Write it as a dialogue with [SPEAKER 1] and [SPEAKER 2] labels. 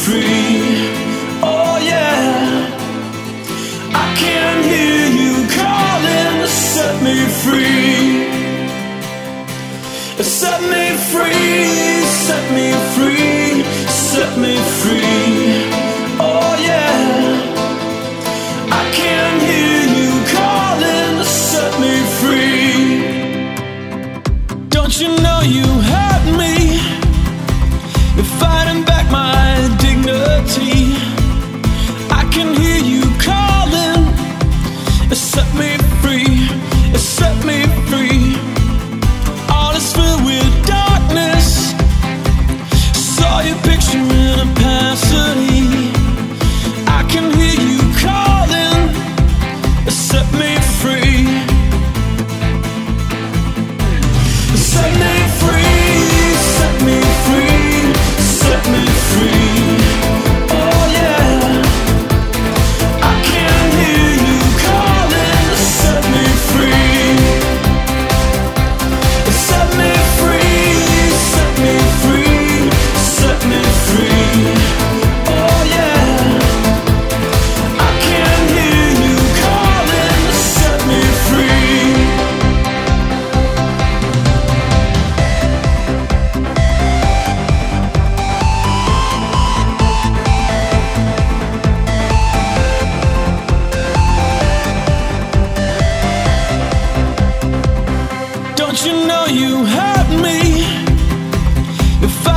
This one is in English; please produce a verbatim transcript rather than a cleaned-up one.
[SPEAKER 1] free. Oh yeah, I can hear you calling to set me free. Set me free, set me free, set me free. Oh yeah, I can hear you calling to set me free. Don't you know you hurt me? You're fighting back my dignity. I can hear you calling. Set me free, set me free. All is filled with darkness. Saw your picture in opacity. I can hear you calling. Set me free. Set me free, set me free, set me free. Oh yeah, I can hear you calling. Set me free. Set me free, set me free, set me free. Oh yeah, I can hear you calling. Set me free. Don't you know you hurt me? If I